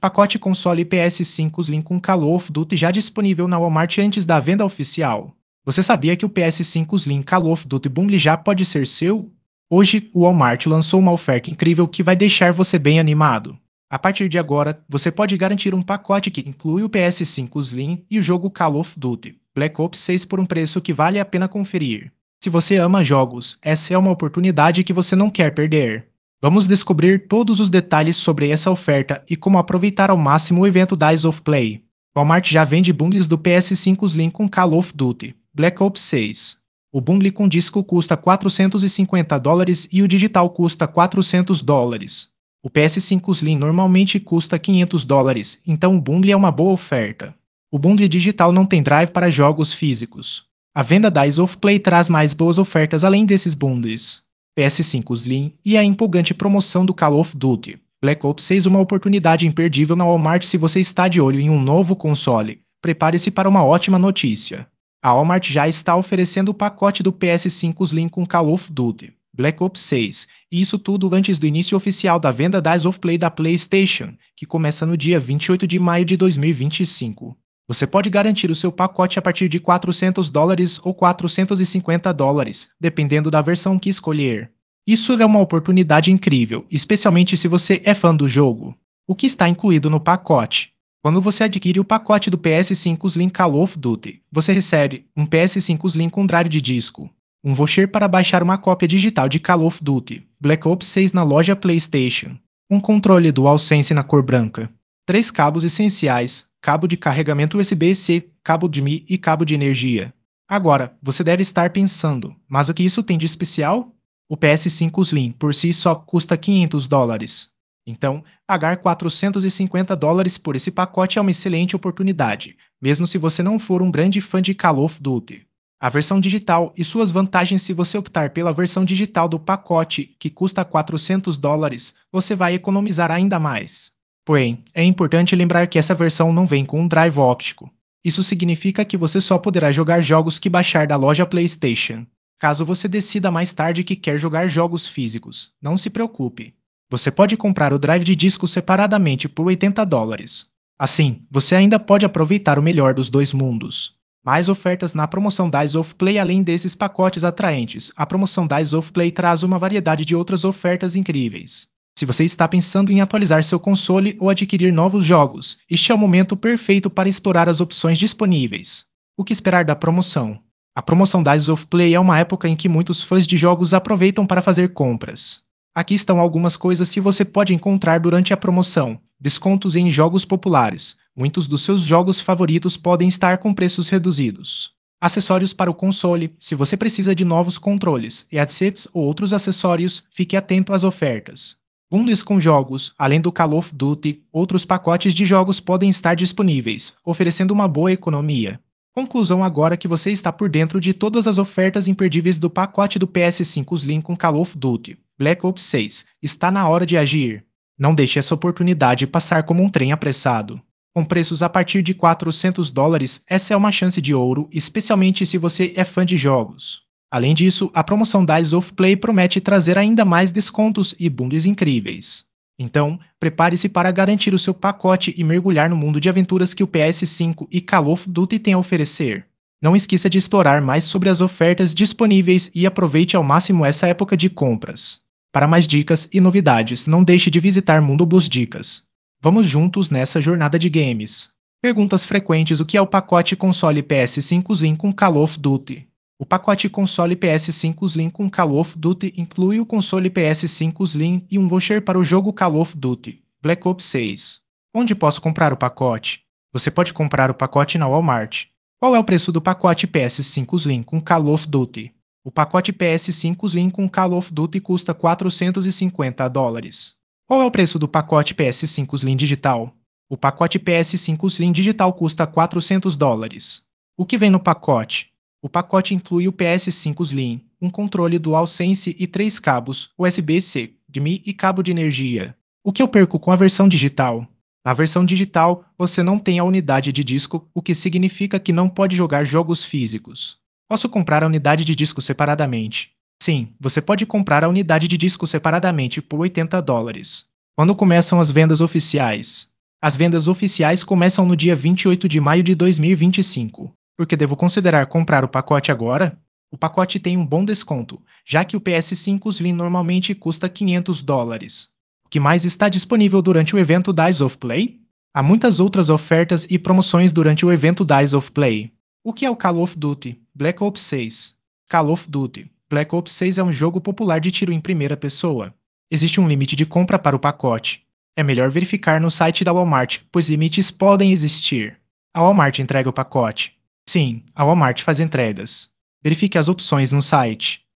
Pacote console PS5 Slim com Call of Duty já disponível na Walmart antes da venda oficial. Você sabia que o PS5 Slim Call of Duty Bundle já pode ser seu? Hoje, o Walmart lançou uma oferta incrível que vai deixar você bem animado. A partir de agora, você pode garantir um pacote que inclui o PS5 Slim e o jogo Call of Duty Black Ops 6 por um preço que vale a pena conferir. Se você ama jogos, essa é uma oportunidade que você não quer perder. Vamos descobrir todos os detalhes sobre essa oferta e como aproveitar ao máximo o evento Days of Play. Walmart já vende bundles do PS5 Slim com Call of Duty Black Ops 6. O bundle com disco custa $450 e o digital custa $400. O PS5 Slim normalmente custa $500, então o bundle é uma boa oferta. O bundle digital não tem drive para jogos físicos. A venda Days of Play traz mais boas ofertas além desses bundles. PS5 Slim e a empolgante promoção do Call of Duty Black Ops 6, uma oportunidade imperdível na Walmart. Se você está de olho em um novo console, prepare-se para uma ótima notícia. A Walmart já está oferecendo o pacote do PS5 Slim com Call of Duty Black Ops 6, e isso tudo antes do início oficial da venda Days of Play da PlayStation, que começa no dia 28 de maio de 2025. Você pode garantir o seu pacote a partir de $400 ou $450, dependendo da versão que escolher. Isso é uma oportunidade incrível, especialmente se você é fã do jogo. O que está incluído no pacote? Quando você adquire o pacote do PS5 Slim Call of Duty, você recebe um PS5 Slim com drive de disco, um voucher para baixar uma cópia digital de Call of Duty Black Ops 6 na loja PlayStation, um controle DualSense na cor branca, 3 cabos essenciais, cabo de carregamento USB-C, cabo de Mi e cabo de energia. Agora, você deve estar pensando, mas o que isso tem de especial? O PS5 Slim por si só custa $500. Então, pagar $450 por esse pacote é uma excelente oportunidade, mesmo se você não for um grande fã de Call of Duty. A versão digital e suas vantagens: se você optar pela versão digital do pacote, que custa $400, você vai economizar ainda mais. Porém, é importante lembrar que essa versão não vem com um drive óptico. Isso significa que você só poderá jogar jogos que baixar da loja PlayStation. Caso você decida mais tarde que quer jogar jogos físicos, não se preocupe. Você pode comprar o drive de disco separadamente por $80. Assim, você ainda pode aproveitar o melhor dos dois mundos. Mais ofertas na promoção Days of Play. Além desses pacotes atraentes, a promoção Days of Play traz uma variedade de outras ofertas incríveis. Se você está pensando em atualizar seu console ou adquirir novos jogos, este é o momento perfeito para explorar as opções disponíveis. O que esperar da promoção? A promoção Days of Play é uma época em que muitos fãs de jogos aproveitam para fazer compras. Aqui estão algumas coisas que você pode encontrar durante a promoção: descontos em jogos populares. Muitos dos seus jogos favoritos podem estar com preços reduzidos. Acessórios para o console: se você precisa de novos controles, headsets ou outros acessórios, fique atento às ofertas. Bundles com jogos: além do Call of Duty, outros pacotes de jogos podem estar disponíveis, oferecendo uma boa economia. Conclusão: agora que você está por dentro de todas as ofertas imperdíveis do pacote do PS5 Slim com Call of Duty Black Ops 6, está na hora de agir. Não deixe essa oportunidade passar como um trem apressado. Com preços a partir de $400, essa é uma chance de ouro, especialmente se você é fã de jogos. Além disso, a promoção Days of Play promete trazer ainda mais descontos e bundles incríveis. Então, prepare-se para garantir o seu pacote e mergulhar no mundo de aventuras que o PS5 e Call of Duty têm a oferecer. Não esqueça de explorar mais sobre as ofertas disponíveis e aproveite ao máximo essa época de compras. Para mais dicas e novidades, não deixe de visitar Mundo Blues Dicas. Vamos juntos nessa jornada de games. Perguntas frequentes: o que é o pacote console PS5 Slim com Call of Duty? O pacote console PS5 Slim com Call of Duty inclui o console PS5 Slim e um voucher para o jogo Call of Duty Black Ops 6. Onde posso comprar o pacote? Você pode comprar o pacote na Walmart. Qual é o preço do pacote PS5 Slim com Call of Duty? O pacote PS5 Slim com Call of Duty custa $450. Qual é o preço do pacote PS5 Slim digital? O pacote PS5 Slim digital custa $400. O que vem no pacote? O pacote inclui o PS5 Slim, um controle DualSense e 3 cabos USB-C, de Mi e cabo de energia. O que eu perco com a versão digital? Na versão digital, você não tem a unidade de disco, o que significa que não pode jogar jogos físicos. Posso comprar a unidade de disco separadamente? Sim, você pode comprar a unidade de disco separadamente por $80. Quando começam as vendas oficiais? As vendas oficiais começam no dia 28 de maio de 2025. Por que devo considerar comprar o pacote agora? O pacote tem um bom desconto, já que o PS5 Slim normalmente custa $500. O que mais está disponível durante o evento Days of Play? Há muitas outras ofertas e promoções durante o evento Days of Play. O que é o Call of Duty Black Ops 6? Call of Duty Black Ops 6 é um jogo popular de tiro em primeira pessoa. Existe um limite de compra para o pacote. É melhor verificar no site da Walmart, pois limites podem existir. A Walmart entrega o pacote. Sim, a Walmart faz entregas. Verifique as opções no site.